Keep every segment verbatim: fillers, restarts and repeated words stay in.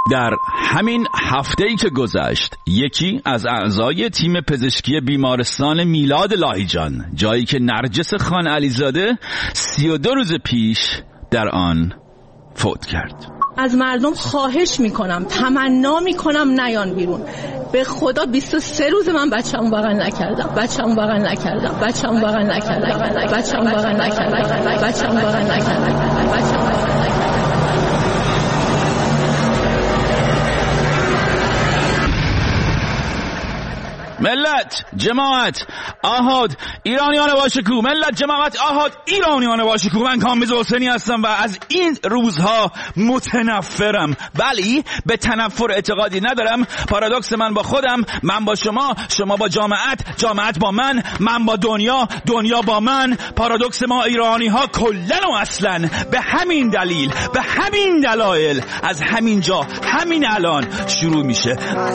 در همین هفته‌ای که گذشت یکی از اعضای تیم پزشکی بیمارستان میلاد لاهیجان، جایی که نرجس خان علیزاده سی و دو روز پیش در آن فوت کرد. از مردم خواهش میکنم، تمنا میکنم نیان بیرون. به خدا بیست و سه روز من بچه‌مو بغل نکردم بچه‌مو بغل نکردم بچه‌مو بغل نکردم بچه‌مو بغل نکردم بچه‌مو بغل نکردم بچه‌مو ملت، جماعت، آهاد، ایرانیان باشکوه. ملت، جماعت، آهاد، ایرانیان باشکوه. من کامبیز حسینی هستم و از این روزها متنفرم. ولی به تنفر اعتقادی ندارم. پارادوکس من با خودم، من با شما، شما با جامعت، جامعت با من، من با دنیا، دنیا با من. پارادوکس ما ایرانی ها کلن و اصلا. به همین دلیل، به همین دلایل از همین جا، همین الان شروع میشه.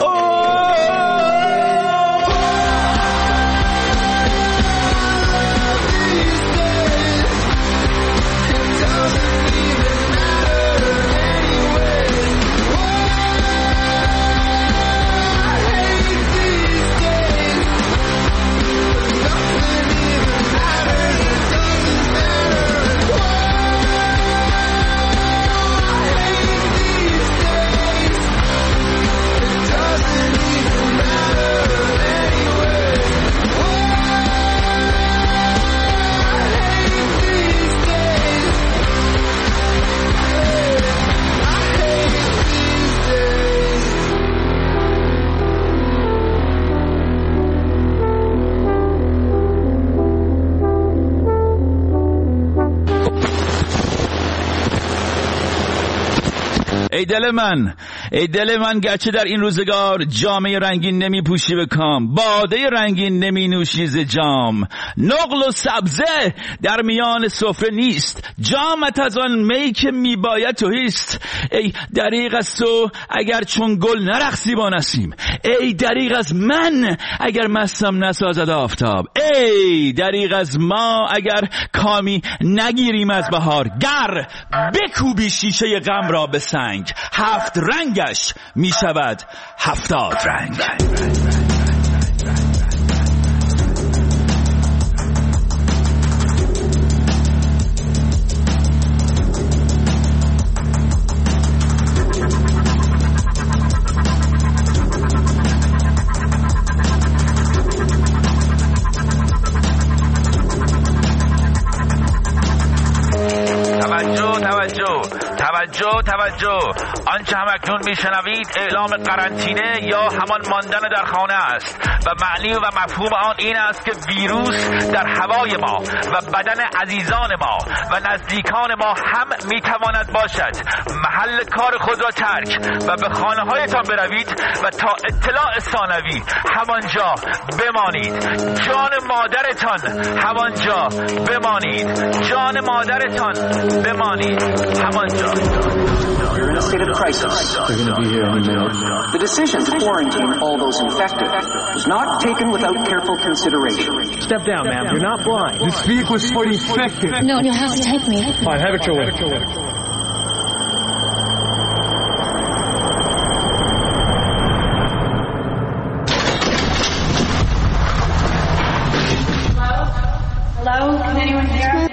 ای دل من، ای دل من، گرچه در این روزگار جامه رنگین نمی پوشی به کام، باده رنگین نمی نوشی ز جام، نقل و سبزه در میان سفره نیست، جامت از آن می که می باید تویست. ای دریغ از تو اگر چون گل نرقصی با نسیم، ای دریغ از من اگر مستم نسازد آفتاب، ای دریغ از ما اگر کامی نگیریم از بهار، گر بکوبی شیشه غم را به سنگ، هفت رنگش می شود هفتاد رنگ. توجه توجه آنچه همکنون میشنوید اعلام قرنطینه یا همان ماندن در خانه است و معنی و مفهوم آن این است که ویروس در هوای ما و بدن عزیزان ما و نزدیکان ما هم میتواند باشد. محل کار خود را ترک و به خانه هایتان بروید و تا اطلاع ثانوی همانجا بمانید. جان مادرتان همانجا بمانید. جان مادرتان بمانید همانجا. You're in a state of crisis. They're going to be here any minute. The decision to quarantine all those infected was not taken without careful consideration. Step down, ma'am. You're not blind. The speak was for the infected. No, you'll have to take me. Fine, have it your way. Hello? Can anyone hear us?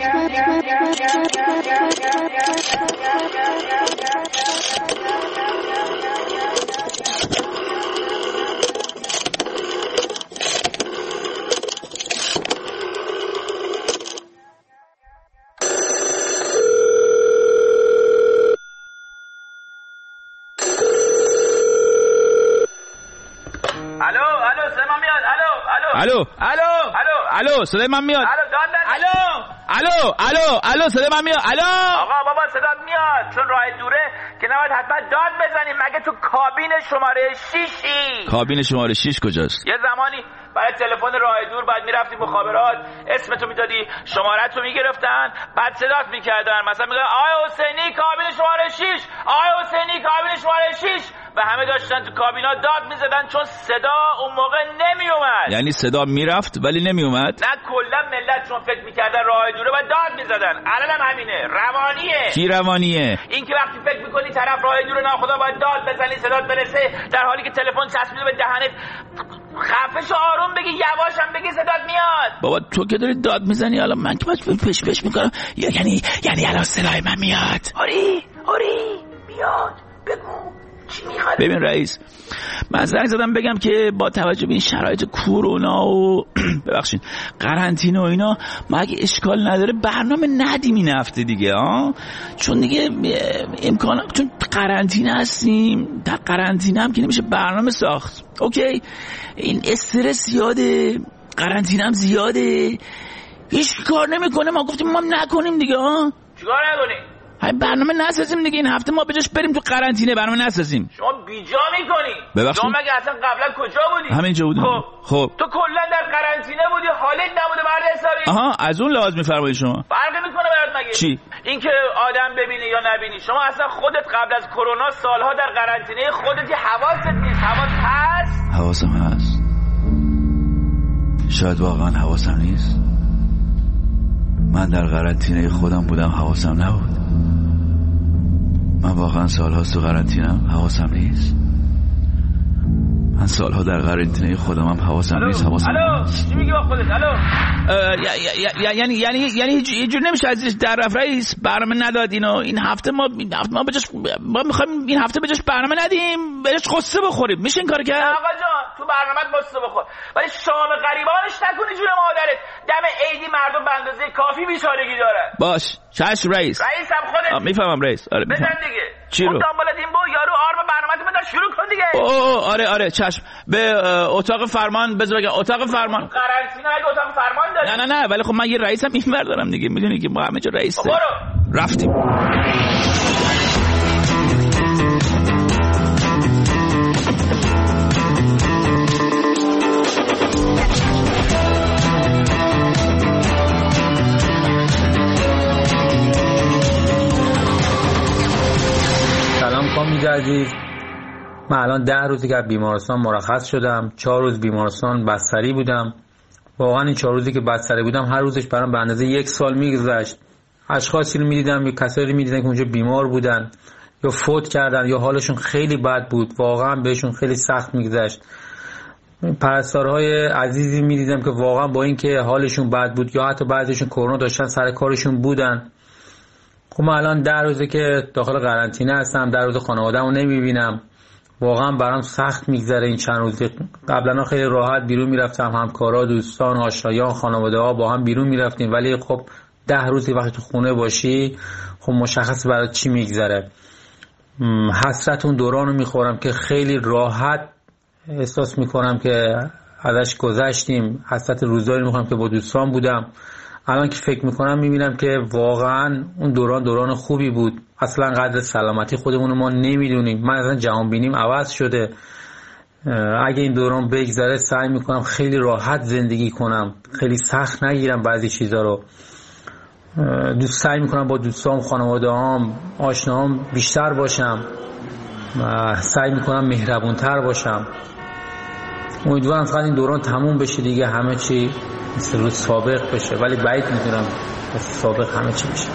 الو الو صدا میاد. الو الو الو الو الو صدا من میاد. الو الو الو الو الو صدا من میاد. الو آقا بابا صدا میاد، چون راه دوره که نباید حتما داد بزنیم. مگه تو کابین شماره شیشی؟ کابین شماره شیش کجاست؟ یه زمانی برای تلفن راه دور بعد میرفتی مخابرات، اسمتو میدادی، شماره‌تو میگرفتن، بعد صدات میکردن، مثلا میگن آقای حسینی کابین شماره شیش، آقای حسینی کابین شماره شیش، و همه داشتن تو کابینا داد میزدن چون صدا اون موقع نمیومد. یعنی صدا میرفت ولی نمیومد؟ نه کلا ملت چون فکر میکردن راه دوره و داد میزدن. الان هم همینه، روانیه. کی روانیه؟ این که وقتی فکر میکنی طرف راه دور ناخدا باید داد بزنی صدات برسه، در حالی که تلفن چسبیده به دهنت خفش آروم بگی، یواشم بگی صدات میاد. بابا تو که داری داد میزنی الان من که باید پش پش میکنم، یعنی یعنی الان صدای من میاد؟ آری آری میاد، بگو چی میخواد. ببین رئیس، من زنگ زدم بگم که با توجه به این شرایط کرونا و ببخشید قرنطینه و اینا ما اگه اشکال نداره برنامه ندیم این هفته دیگه ها، چون دیگه امکان، چون قرنطینه هستیم، در قرنطینه هم که نمیشه برنامه ساخت. اوکی این استرس زیاده، قرنطینه هم زیاده، هیچ کار نمیکنه، ما گفتیم ما نکنیم دیگه ها. چیکار نکنیم؟ های برنامه نسازیم دیگه این هفته، ما بجاش بریم تو قرنطینه برنامه نسازیم. شما بیجا میکنی. ببخشید شما مگه اصلا قبلا کجا بودی؟ همینجا بودم. خب خب تو کلا در قرنطینه بودی، حالت نبوده مرد حسابی. آها از اون لحاظ میفرمایید شما. فرقی میکنه برات مگه؟ چی؟ اینکه آدم ببینی یا نبینی، شما اصلا خودت قبل از کرونا سالها در قرنطینه خودت، حواست نیست. حواس هست؟ حواسم هست، شاید واقعا حواسم نیست. من در قرنطینه خودم بودم حواسم نبود. من واقعا سالهاست تو قرنطینه‌ام حواسم نیست. من سالها در قرنطینه خودم هم حواسم نیست. حواسم الو چی میگی با خودت؟ الو یعنی یعنی یعنی یه جور نمیشه ازش در رفت رئیس، برنامه نداد اینو. این هفته ما این هفته ما بجاش ما میخوایم این هفته بجاش برنامه ندیم، بهش قصه بخوریم. میشه این کارو کرد؟ آقا جان تو برنامه‌ت قصه بخور، ولی شام غریبانش نکنی جون مادرت. دم عیدی مردم به اندازه کافی بیچارگی دارن. باش چش رئیس. رئیسم خودت. میفهمم رئیس. آره بزن دیگه. چی رو؟ دنبالت این بو یارو آرم برنامه‌تو بده شروع کن دیگه. اوه آره آره چشم. به اتاق فرمان بذار بگم. اتاق فرمان قرنطینه اگه اتاق فرمان داری؟ نه نه نه ولی خب من یه رئیسم اینور دارم دیگه، میدونی که ما همه جا رئیس داریم. برو. رفتیم. خانم عزیز، من الان ده روزی که بیمارستان مرخص شدم، چهار روز بیمارستان بستری بودم. واقعا این چهار روزی که بستری بودم هر روزش برام به اندازه یک سال میگذشت. اشخاصی رو میدیدم یا کسایی رو میدیدم که اونجا بیمار بودن یا فوت کردن یا حالشون خیلی بد بود، واقعا بهشون خیلی سخت میگذشت. پرستارهای عزیزی میدیدم که واقعا با اینکه حالشون بد بود یا حتی بعضیشون کرونا داشتن سر کارشون بودن. خب من الان ده روزه که داخل قرنطینه هستم، ده روز خانواده‌مو نمیبینم، واقعا برام سخت میگذره این چند روزه. قبلا خیلی راحت بیرون میرفتم، همکارا، دوستان، آشنایان، خانواده‌ها با هم بیرون میرفتیم، ولی خب ده روزی وقتی تو خونه باشی خب مشخص برای چی میگذره. حسرت اون دورانو میخورم که خیلی راحت احساس میکنم که ازش گذشتیم، حسرت روزایی میخورم که با دوستان بودم. الان که فکر میکنم میبینم که واقعا اون دوران دوران خوبی بود. اصلا قدر سلامتی خودمون ما نمیدونیم. من اصلا جهان بینیم عوض شده. اگه این دوران بگذره سعی میکنم خیلی راحت زندگی کنم، خیلی سخت نگیرم بعضی چیزا رو. دوست سعی میکنم با دوستام، خانواده‌ام، آشناهام بیشتر باشم، سعی میکنم مهربونتر باشم. امیدوارم فقط این دوران تموم بشه دیگه، همه چی مثل روز سابق بشه، ولی بعید میدونم مثل سابق همه چی بشه.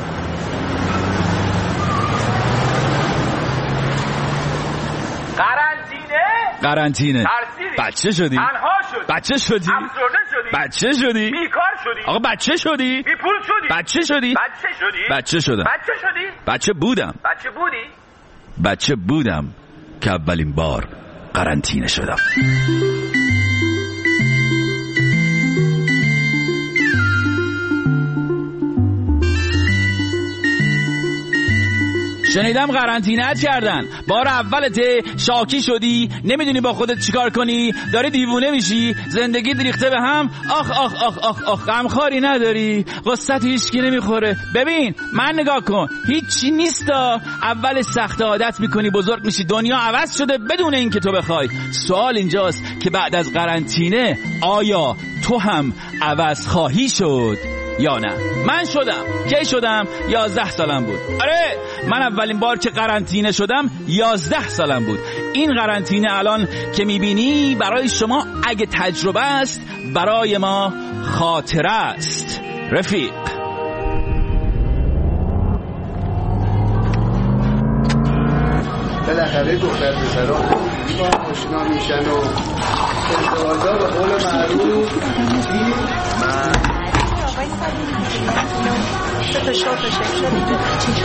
قرنطینه قرنطینه ترسیدی، بچه شدی، تنها شدی، بچه شدی، افسرده شدی، بچه شدی، بیکار شدی، آقا بچه شدی، بی پول شدی، بچه شدی، بچه شدی، بچه شدم، بچه شدی، بچه بودم، بچه بودی، بچه بودم که اولین بار قرنطینه شدم. شنیدم قرنطینه‌ات کردن، بار اولته، شاکی شدی، نمیدونی با خودت چیکار کنی، داری دیوونه میشی، زندگی ریخته به هم. آخ آخ آخ آخ آخ غمخواری نداری، قصت هیچکی نمیخوره. ببین من نگاه کن، هیچی نیستا، اول سخت عادت میکنی، بزرگ میشی، دنیا عوض شده بدون اینکه تو بخوای. سوال اینجاست که بعد از قرنطینه آیا تو هم عوض خواهی شد یا نه؟ من شدم. کی شدم؟ یازده سالم بود. آره من اولین بار که قرنطینه شدم یازده سالم بود. این قرنطینه الان که میبینی برای شما اگه تجربه است، برای ما خاطره است رفیق. بالاخره دختر پسرها با هم آشنا میشن و ازدواج‌ها به قول معروف من شده شده شده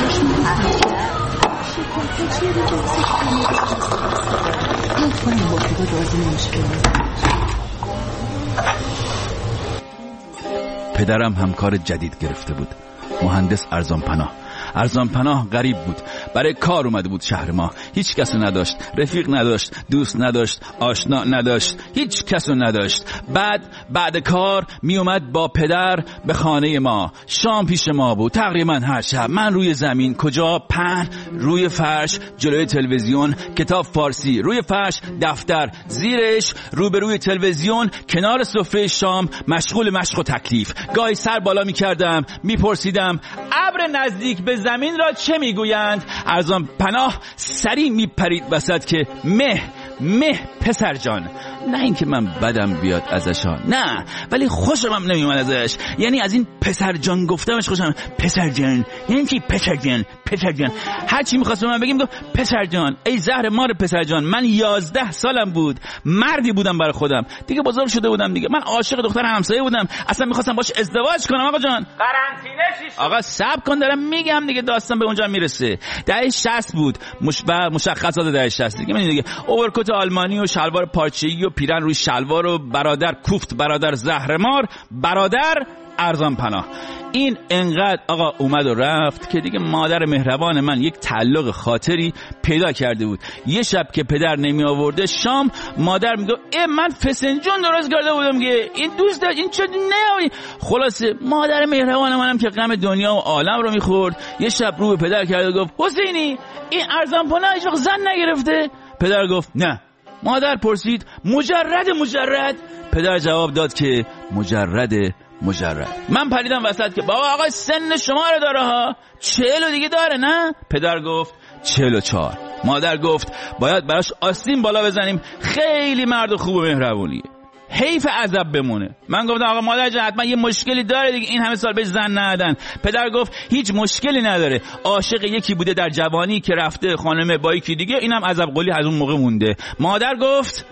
پدرم همکار جدید گرفته بود، مهندس ارزان پناه. ارزان پناه غریب بود، برای کار اومده بود شهر ما. هیچ کسو نداشت، رفیق نداشت، دوست نداشت، آشنا نداشت، هیچ کسو نداشت. بعد بعد کار می اومد با پدر به خانه ما. شام پیش ما بود تقریبا هر شب. من روی زمین، کجا؟ پهن، روی فرش، جلوی تلویزیون، کتاب فارسی روی فرش، دفتر زیرش، روبروی تلویزیون، کنار سفره شام، مشغول مشق و تکلیف. گاهی سر بالا می کردم، می پرسیدم ابر نزدیک به زمین را چه میگویند؟ ارزان پناه سری میپرید وسط که مه مه پسر جان. نه اینکه من بدم بیاد ازش، نه، ولی خوشم هم نمیومد ازش. یعنی از این پسر جان گفتمش خوشم. پسر جان یعنی چی؟ پسر جان پسر جان هر چی می‌خواست من بگم گفت پسر جان. ای زهر مار پسر جان. من یازده سالم بود، مردی بودم برای خودم دیگه، بزرگ شده بودم دیگه. من عاشق دختر همسایه بودم، اصلا می‌خواستم باش ازدواج کنم. آقا جان قرنطینه چی شد؟ آقا صبر کن دارم میگم دیگه، داستان به اونجا میرسه. دهه شصت بود، مش... مشخصات دهه شصت دیگه. من دیگه اوورکوت آلمانی و شلوار پارچه‌ای و پیرن روی شلوار و برادر کوفت، برادر زهرمار، برادر ارزان پناه. این انقدر آقا اومد و رفت که دیگه مادر مهربان من یک تعلق خاطری پیدا کرده بود. یه شب که پدر نمی آورده شام، مادر میگه ای من فسنجون درست کرده بودم که این دوست داشت این چه نه. خلاصه مادر مهربان منم که غم دنیا و عالم رو میخورد، یه شب رو به پدر کرد و گفت حسینی این ارزان پناه هیچ وقت زن نگرفته؟ پدر گفت نه. مادر پرسید مجرد مجرد؟ پدر جواب داد که مجرد مجرد. من پریدم وسط که بابا آقا سن شما رو داره ها، چهل و دیگه داره نه؟ پدر گفت چهل و چهار. مادر گفت باید براش آستین بالا بزنیم، خیلی مرد خوب و مهربونیه، حیف عذب بمونه. من گفتم آقا مادر جان حتما یه مشکلی داره دیگه، این همه سال بهش زن ندادن. پدر گفت هیچ مشکلی نداره، عاشق یکی بوده در جوانی که رفته خانم با یکی دیگه، اینم عذب قلی از اون موقع مونده. مادر گفت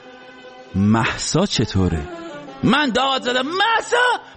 مهسا چطوره؟ من داد زدم مهسا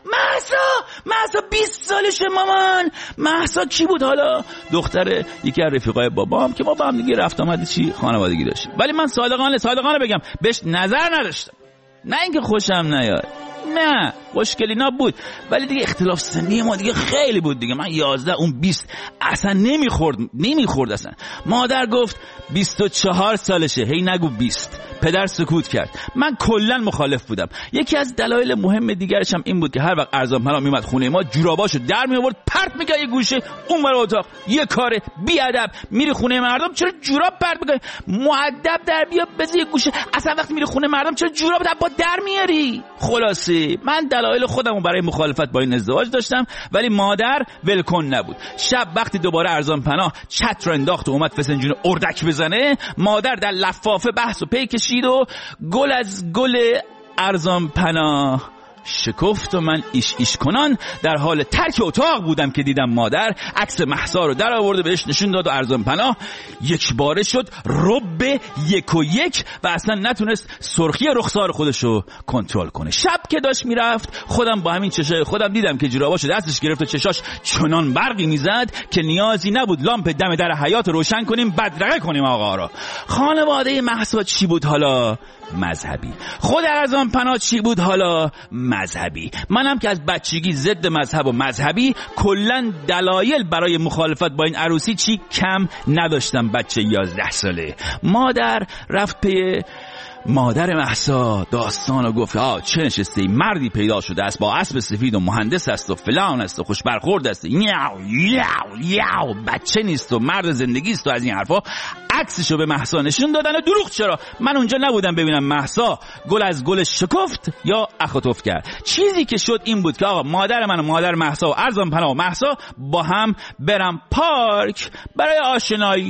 مهسا مهسا بیست سالشه مامان. مهسا کی بود حالا؟ دختره یکی از رفیقای بابام که ما با هم دیگه رفت آمد چی خانوادگی داشتیم. ولی من صادقانه صادقانه بگم بهش نظر نداشتم، نه اینکه خوشم نیاد، نه مشکلی نبود، ولی دیگه اختلاف سنی ما دیگه خیلی بود دیگه. من یازده اون بیست اصلا نمیخورد نمیخورد اصلا. مادر گفت بیست و چهار سالشه، هی نگو بیست. پدر سکوت کرد. من کلا مخالف بودم. یکی از دلایل مهم دیگرش هم این بود که هر وقت ارزان پناه میومد خونه ما جوراباشو در می آورد پرت میکرد یه گوشه اون ور اتاق. یه کاره بی ادب، میری خونه مردم چرا جوراب پرت میکنی؟ مؤدب در بیا بذار یه گوشه. اصلا وقتی میری خونه مردم چرا جوراب با در میاری؟ خلاصه من دلایل خودمو برای مخالفت با این ازدواج داشتم، ولی مادر ولکن نبود. شب وقتی دوباره ارزان پناه چتر انداخت و اومد فسنجون اردک بزنه، مادر در لفافه بحث و پی کشید و گل از گل ارزان پناه شکفت و من ایش ایش کنان در حال ترک اتاق بودم که دیدم مادر عکس مهسا رو در آورده بهش نشون داد و ارزان پناه یک باره شد رب یک و یک و اصلا نتونست سرخی رخسار خودشو کنترل کنه. شب که داشت میرفت خودم با همین چشای خودم دیدم که جوراباشو دستش گرفت و چشاش چنان برقی میزد که نیازی نبود لامپ دم در حیاط روشن کنیم بدرقه کنیم آقا رو. خانواده مهسا چی بود حالا؟ مذهبی. خود ارزان پناه چی بود حالا؟ مذهبی. منم که از بچگی ضد مذهب و مذهبی، کلا دلایل برای مخالفت با این عروسی چی کم نداشتم. بچه یازده ساله. مادر رفت پی مادر مهسا داستانو گفت آه چه نشسته ای؟ مردی پیدا شده است با اسب سفید و مهندس است و فلان است و خوش برخورد است، یاو یاو یاو، بچه نیست و مرد زندگی است و از این حرفا. عکسشو به مهسا نشون دادن و دروغ چرا؟ من اونجا نبودم ببینم مهسا گل از گل شکفت یا اخوتوف کرد. چیزی که شد این بود که آقا مادر من و مادر مهسا و ارزان پناه و مهسا با هم برم پارک برای آشنایی.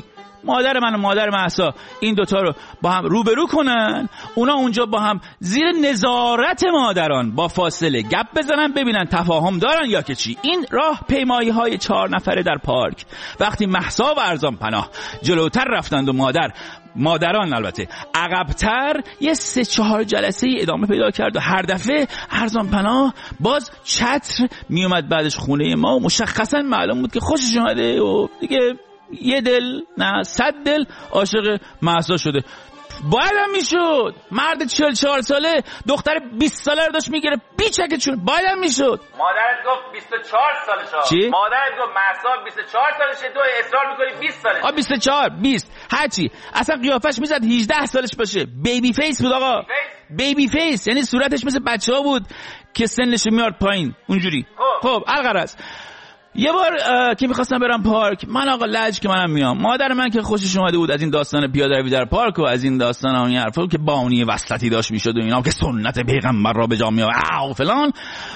مادر من و مادر مهسا این دوتا رو با هم روبرو کنن، اونا اونجا با هم زیر نظارت مادران با فاصله گپ بزنن ببینن تفاهم دارن یا که چی. این راه پیمایی های چهار نفره در پارک. وقتی مهسا و ارزان پناه جلوتر رفتند و مادر مادران البته عقبتر، یه سه چهار جلسه ادامه پیدا کرد و هر دفعه ارزان پناه باز چتر میومد بعدش خونه ما و مشخصا معلوم بود که خوشش اومده و دیگه یه دل نه صد دل عاشق مهسا شده. بایدم میشد مرد چهل چهار ساله دختر بیست ساله رو داشت میگیره بیچکه چون بایدم میشد. مادرت گفت بیست و چهار سالشه. چی؟ مادرت گفت مهسا بیست و چهار سالشه، تو اصرار میکنی بیست سالشه. آ بیست و چهار بیست هرچی، اصلا قیافش میزد هجده سالش باشه. بیبی فیس بود آقا. بیبی فیس یعنی صورتش مثل بچه‌ها بود که سنش میاد پایین اونجوری. خب الغرض یه بار که میخواستم برم پارک، من آقا لج که منم میام، مادر من که خوشش اومده بود از این داستان پیاده روی در پارک و از این داستان ها این حرفا که بانی وسطی داشت میشد و اینا که سنت پیغمبر را به جا میاره و فلان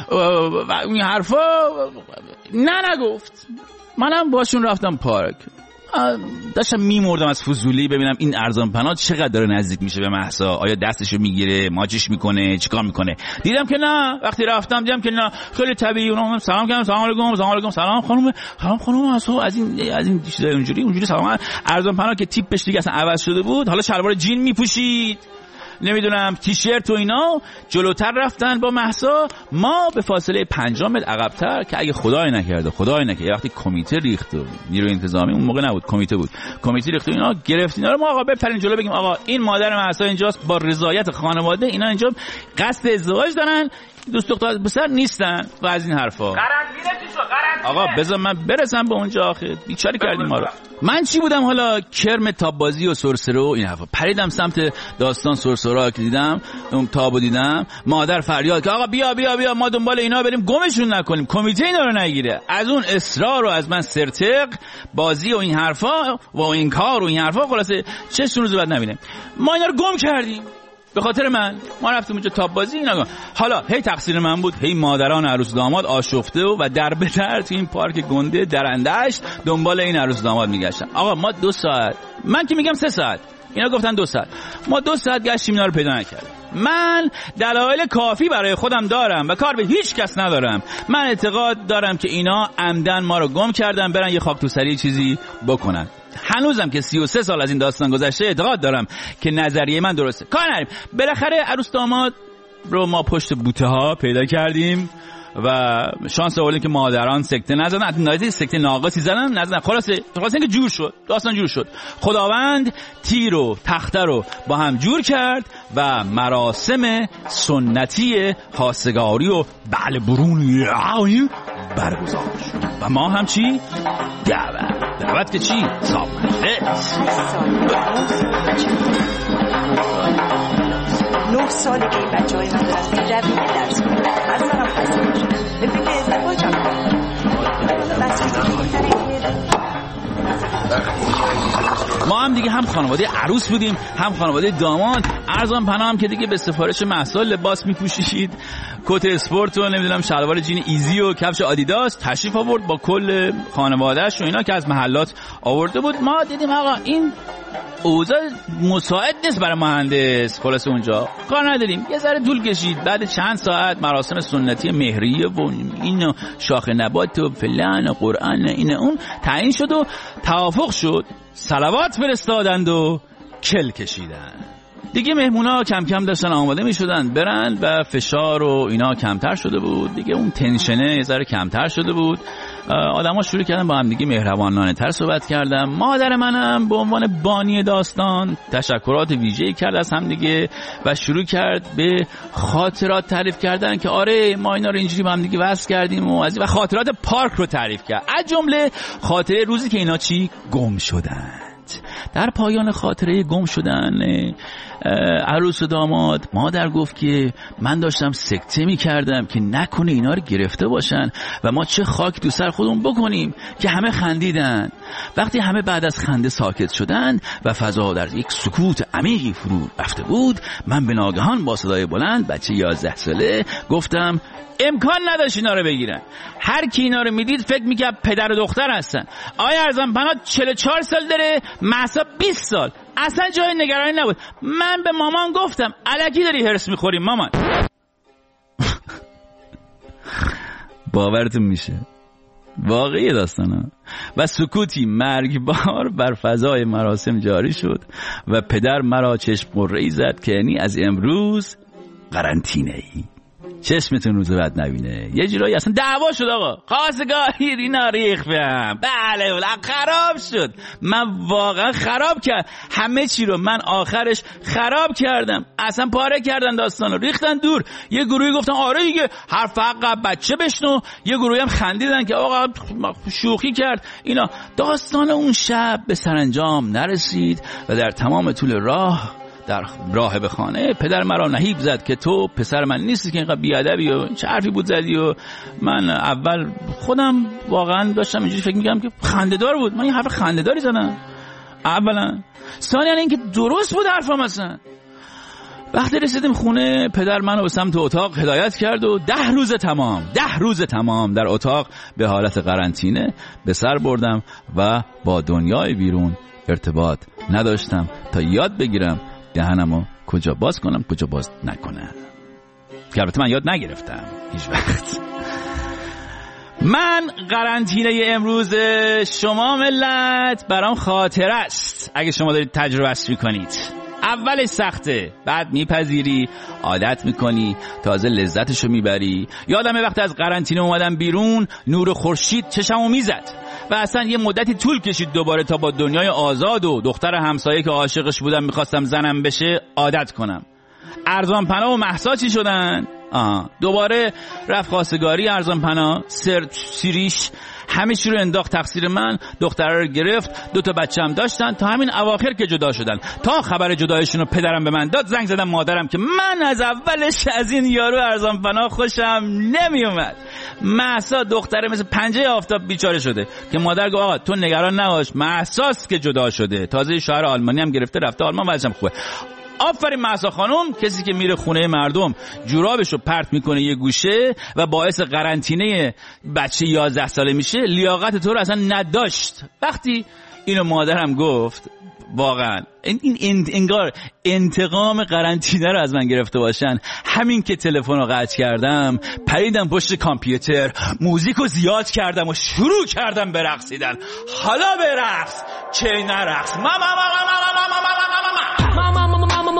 و این حرفا، نه نگفت. منم باشون رفتم پارک، داشتم میمردم از فضولی ببینم این ارزان پناه چقدر داره نزدیک میشه به مهسا، آیا دستشو میگیره ماچش میکنه چیکار میکنه. دیدم که نه، وقتی رفتم دیدم که نه، خیلی طبیعی اونا سلام کردم، سلام علیکم سلام علیکم سلام خانم سلام خانم مهسا، از این از این چیزای اونجوری اونجوری سلام. ارزان پناه که تیپش دیگه اصلا عوض شده بود، حالا شلوار جین میپوشید نمیدونم تیشرت و اینا، جلوتر رفتن با مهسا، ما به فاصله پنجاه متر عقب‌تر که اگه خدای نکرده خدای نکرده وقتی کمیته ریخت و نیروی انتظامی اون موقع نبود کمیته بود کمیته ریخت و اینا گرفت اینا رو، ما آقا بپرین جلو بگیم آقا این مادر مهسا اینجاست با رضایت خانواده، اینا اینجا قصد ازدواج دارن، دوست دختر پسر نیستن و از این حرفا. قرنطینه چی شو؟ قرنطینه آقا بذار من برسم به اونجا، آخه بیچاره کردیم ما رو. من چی بودم حالا کرم تاب بازی و سرسرو و این حرفا، پریدم سمت داستان سرسرا که دیدم اون تابو دیدم، مادر فریاد که آقا بیا بیا بیا ما دنبال اینا بریم گمشون نکنیم، کمیته اینا رو نگیره. از اون اصرار و از من سرتق بازی و این حرفا و این کار و این حرفا، خلاصه چه سون روز بعد نبینه ما اینا رو گم کردیم به خاطر من. ما رفتیم اونجا تاب بازی اینا. حالا هی تقصیر من بود، هی مادران عروس داماد آشفته و, و در بتر تو این پارک گنده درندشت دنبال این عروس داماد میگشتن. آقا ما دو ساعت، من که میگم سه ساعت، اینا گفتن دو ساعت، ما دو ساعت گشتیم اینا رو پیدا نکردیم. من دلایل کافی برای خودم دارم و کار به هیچ کس ندارم. من اعتقاد دارم که اینا عمدن ما رو گم کردن برن یه خاک تو سری چیزی بکنن. هنوزم که سی و سه سال از این داستان گذشته اعتقاد دارم که نظریه من درسته. کار نریم، بالاخره عروس داماد رو ما پشت بوته ها پیدا کردیم و شانس آوردیم که مادران سکته نزدن، نایزه سکته ناقصی زدن نزدن، خلاصه خلاصه اینکه جور شد، داستان جور شد. خداوند تیر و تخته رو با هم جور کرد و مراسم سنتی خواستگاری و بله برون برگزار شد و ما هم چی؟ دعوت دعوت که چی؟ سامنده نه سالی که این بچه های من دارن روی درس کنن از منم پس میشه به فکر ازدواج هم ما هم دیگه هم خانواده عروس بودیم هم خانواده داماد. ارزان پناه هم که دیگه به سفارش مهسا لباس میپوشید، کت اسپورت و نمیدونم شلوار جین ایزی و کفش آدیداس تشریف آورد با کل خانواده‌اش و اینا که از محلات آورده بود. ما دیدیم آقا این اوضاع مساعد نیست برای مهندس، خلاص اونجا کار نداریم. یه ذره طول کشید، بعد چند ساعت مراسم سنتی مهریه و این شاخ نبات و فلان و قرآن این اون تعیین شد و توافق شد، صلوات فرستادند و کل کشیدن. دیگه مهمونا کم کم داشتن آماده می شدن برن و فشار و اینا کمتر شده بود دیگه، اون تنشنه یه ذره کمتر شده بود، آدما شروع کردن با هم دیگه مهربانانه تر صحبت کردن. مادر منم به عنوان بانی داستان تشکرات ویژه‌ای کرد از هم دیگه و شروع کرد به خاطرات تعریف کردن که آره ما اینا رو اینجوری با هم دیگه وصل کردیم و از و خاطرات پارک رو تعریف کرد، از جمله خاطره روزی که اینا چی گم شدن. در پایان خاطره گم شدن عروس و داماد. مادر گفت که من داشتم سکته می کردم که نکنه اینا رو گرفته باشن و ما چه خاک تو سر خودمون بکنیم، که همه خندیدن. وقتی همه بعد از خنده ساکت شدن و فضا در یک سکوت عمیقی فرو رفته بود، من به ناگهان با صدای بلند، بچه یازده ساله، گفتم امکان نداشت اینا رو بگیرن. هر کی اینا رو میدید فکر میکرد پدر و دختر هستن. آیا ارزم پناه چهل و چهار سال داره، مهسا بیست سال. اصلا جای نگرانی نبود. من به مامان گفتم الکی داری هرس میخوریم مامان. باورتون میشه واقعی داستانا. و سکوتی مرگبار بر فضای مراسم جاری شد و پدر مرا چشم قره‌ای زد که یعنی از امروز قرنطینه ای، چشمتون روز بعد نبینه. یه جورایی اصلا دعوا شد آقا، خواستگاری اینا ریخ بهم. بله بله خراب شد. من واقعا خراب کرد همه چی رو. من آخرش خراب کردم، اصلا پاره کردن داستان رو، ریختن دور. یه گروهی گفتن آره دیگه حرف حق بچه بشنو، یه گروهی هم خندیدن که آقا شوخی کرد اینا. داستان اون شب به سرانجام نرسید و در تمام طول راه، در راه به خانه، پدر مرا نهیب زد که تو پسر من نیستی که اینقدر بیادبی و چه حرفی بود زدی. و من اول خودم واقعا داشتم اینجوری فکر میکردم که خنده‌دار بود. من این حرف خنده‌داری زدم اولا، ثانیاً اینکه درست بود حرفم. مثلا وقتی رسیدیم خونه، پدر منو به سمت اتاق هدایت کرد و ده روز تمام ده روز تمام در اتاق به حالت قرنطینه به سر بردم و با دنیای بیرون ارتباط نداشتم تا یاد بگیرم دهنمو کجا باز کنم کجا باز نکنم، که البته من یاد نگرفتم هیچ وقت. من قرنطینه امروز شما ملت برام خاطره است. اگه شما دارید تجربهش میکنید، اولش سخته، بعد میپذیری، عادت میکنی، تازه لذتشو میبری. یادمه وقتی از قرنطینه اومدم بیرون، نور خورشید چشمو میزد و اصلا یه مدتی طول کشید دوباره تا با دنیای آزاد و دختر همسایه که عاشقش بودم میخواستم زنم بشه عادت کنم. ارزان پناه و مهسا چی شدن؟ آه. دوباره رفت خواستگاری ارزان پناه، سر سیریش همه چی رو انداخت تقصیر من. دختره رو گرفت، دو تا بچه هم داشتن تا همین اواخر که جدا شدن. تا خبر جدایشون رو پدرم به من داد، زنگ زدم مادرم که من از اولش از این یارو ارزان پناه خوشم نمی اومد. مهسا دختره مثل پنجه آفتاب بیچاره شده که مادر گفت آقا تو نگران نباش، مهساست که جدا شده، تازه شوهر آلمانی هم گرفته رفته آلمان، وضعش خوبه. آفرین مهسا خانم، کسی که میره خونه مردم جورابشو پرت میکنه یه گوشه و باعث قرنطینه بچه یازده ساله میشه، لیاقت تو رو اصلا نداشت. وقتی اینو مادرم گفت، واقعا این انگار انتقام قرنطینه رو از من گرفته باشن. همین که تلفن رو قطع کردم، پریدم پشت کامپیوتر، موزیکو زیاد کردم و شروع کردم به رقصیدن. حالا به رقص چه نرقص. ماما ماما ماما ماما ماما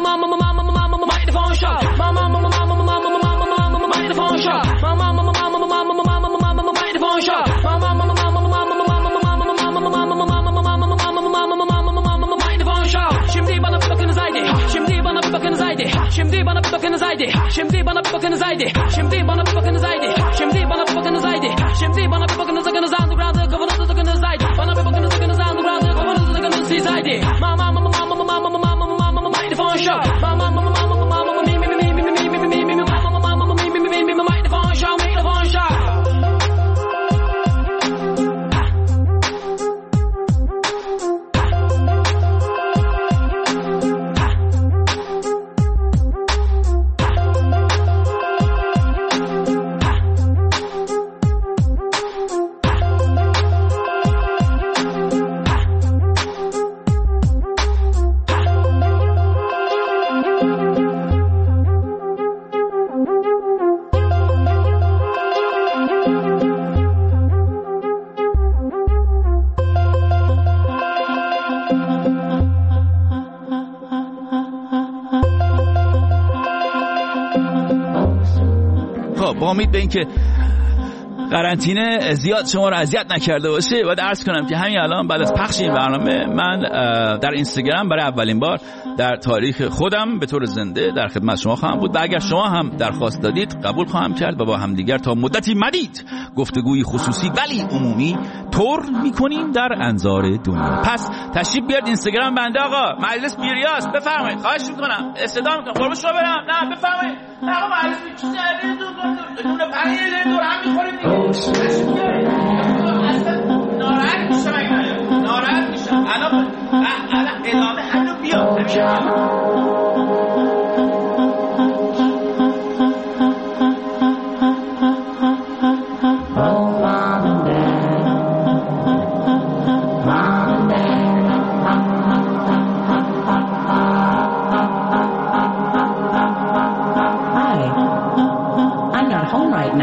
Şimdi bana bir bakınız haydi. Şimdi bana bir bakınız haydi. Şimdi bana bir bakınız haydi. Şimdi bana bir bakınız haydi. Şimdi bana bir bakınız sakınız underground'ı kafanızı sakınız haydi. Bana bir bakınız sakınız underground'ı kafanızı sakınız siz haydi. Mama mama mama mama mama mama mama mama microphone show. Mama mama mama mama mama mi mi mi mi mi mi mi mi mi mi mama mama mama mi mi mi mi mi mi microphone show microphone show. با امید به این که قرنطینه زیاد شما رو اذیت نکرده باشه، باید عرض کنم که همین الان بعد از پخش این برنامه من در اینستاگرام برای اولین بار در تاریخ خودم به طور زنده در خدمت شما خواهم بود و اگر شما هم درخواست دادید قبول خواهم کرد و با همدیگر تا مدتی مدید گفتگوی خصوصی ولی عمومی طور میکنیم در انظار دنیا. پس تشریف بیارید اینستاگرام بنده. آقا مجلس بیریاست، بفرمایید. خواهش میکنم، استدعا میکنم. قربون شما برم. نه بفرمایید. نه آقا مجلس چیزی ندارید، دون پنیر دارید، دور هم میخورید دیگه. ناراحت میشم اگه ناراحت میشم. الان الان ادامه همینو بیا.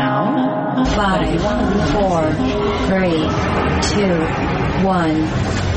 Five, four, three, two, one.